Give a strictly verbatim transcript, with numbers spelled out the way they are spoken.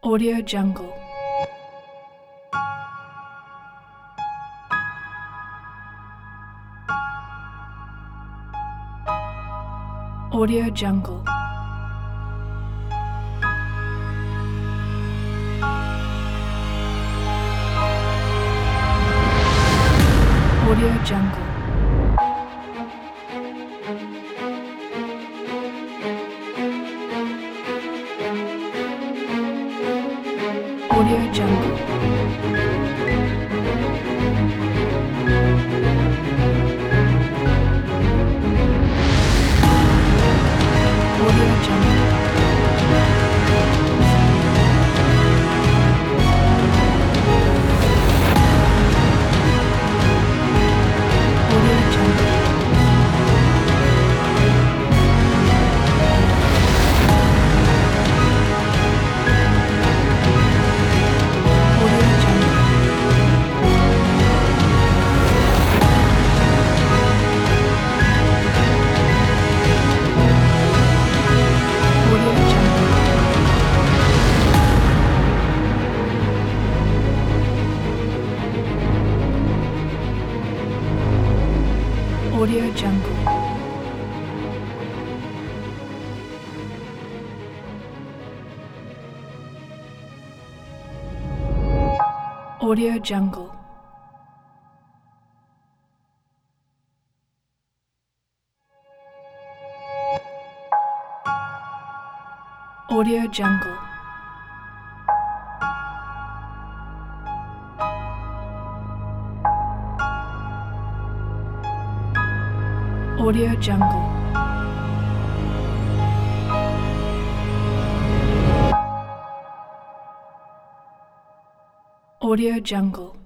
Audio Jungle. Audio Jungle. Audio Jungle. Audio Jungle. Audio Jungle. Audio Jungle. Audio Jungle. Audio Jungle. Audio Jungle. Audio Jungle. Audio Jungle.